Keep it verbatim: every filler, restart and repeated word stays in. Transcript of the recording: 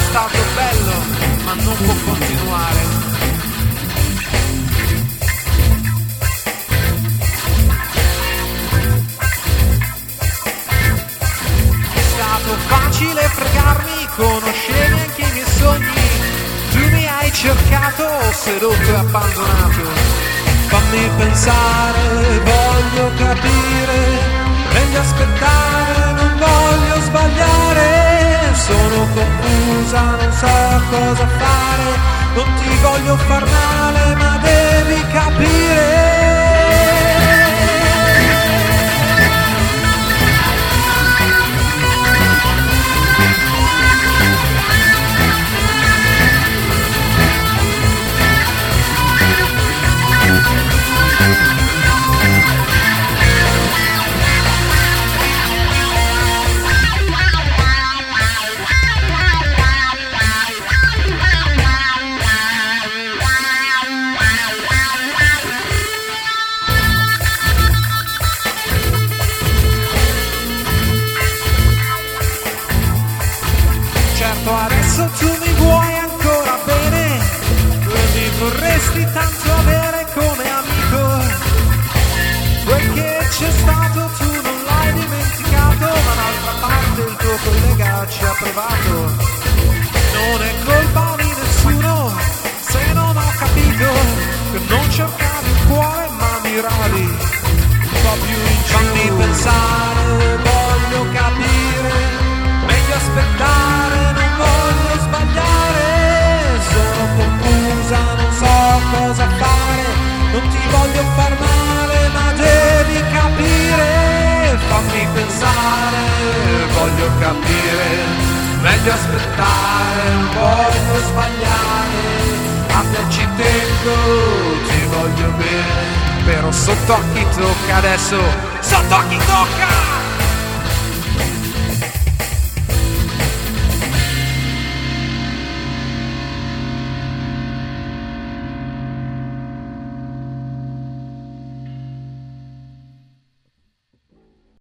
stato bello, ma non può continuare. È stato facile fregarmi, conoscevi anche i miei sogni. Tu mi hai cercato, sedotto e abbandonato. Fammi pensare, voglio capire, meglio aspettare, non voglio sbagliare. Sono confusa, non so cosa fare, non ti voglio far male, ma devi capire. Adesso tu mi vuoi ancora bene, mi vorresti tanto avere come amico. Quel che c'è stato tu non l'hai dimenticato, ma d'altra parte il tuo collega ci ha provato. Non è colpa di nessuno se non ho capito che non cercavi il cuore ma miravi un po' più in giù. Fammi pensare, voglio capire, meglio aspettare, non voglio sbagliare. Sono confusa, non so cosa fare, non ti voglio far male, ma devi capire. Fammi pensare, voglio capire, meglio aspettare, non voglio sbagliare. Abbiaci tempo, ti voglio bene, però sotto a chi tocca adesso, sotto a chi tocca.